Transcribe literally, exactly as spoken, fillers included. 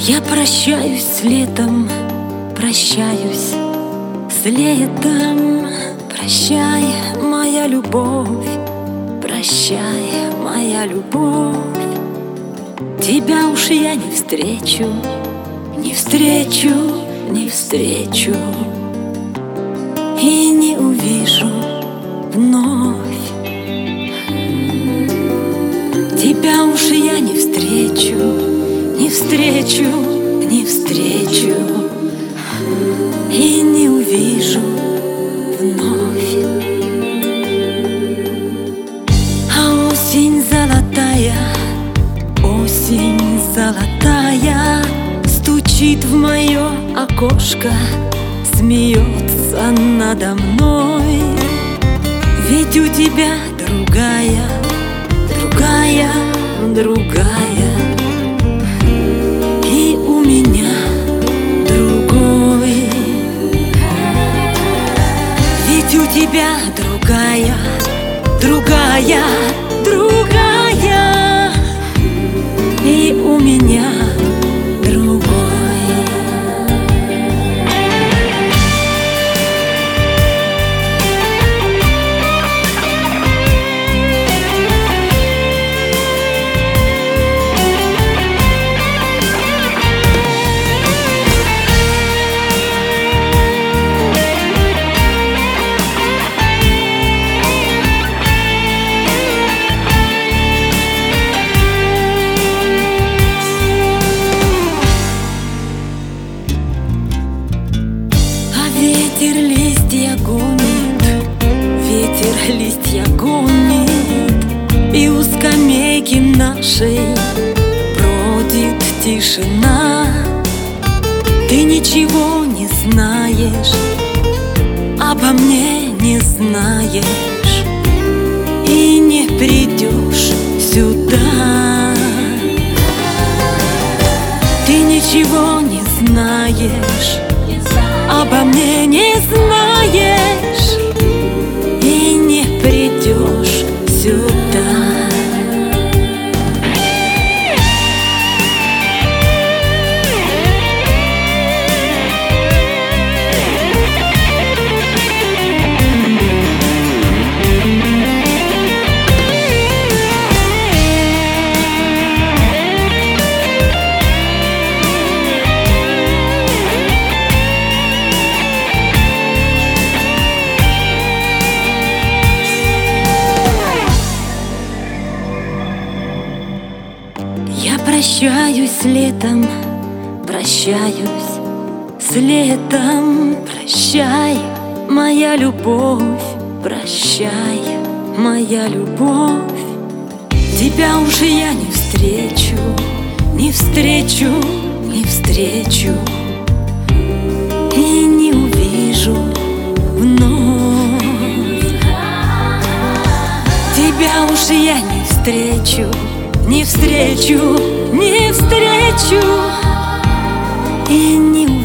Я прощаюсь с летом, прощаюсь с летом. Прощай, моя любовь, прощай, моя любовь. Тебя уж я не встречу, не встречу, не встречу и не увижу вновь. Тебя уж я не встречу, не встречу, не встречу и не увижу вновь. А осень золотая, осень золотая стучит в мое окошко, смеется надо мной. Ведь у тебя другая, другая, другая, и у меня другой. Ведь у тебя другая, другая, другая, и у меня другой. Ветер листья гонит, ветер листья гонит, и у скамейки нашей бродит тишина. Ты ничего не знаешь, обо мне не знаешь, и не придешь сюда. Ты ничего не знаешь, обо мне не знаешь, и не придешь сюда. Я прощаюсь с летом, прощаюсь с летом. Прощай, моя любовь, прощай, моя любовь. Тебя уже я не встречу, не встречу, не встречу и не увижу вновь. Тебя уже я не встречу, не встречу, не встречу и не увижу.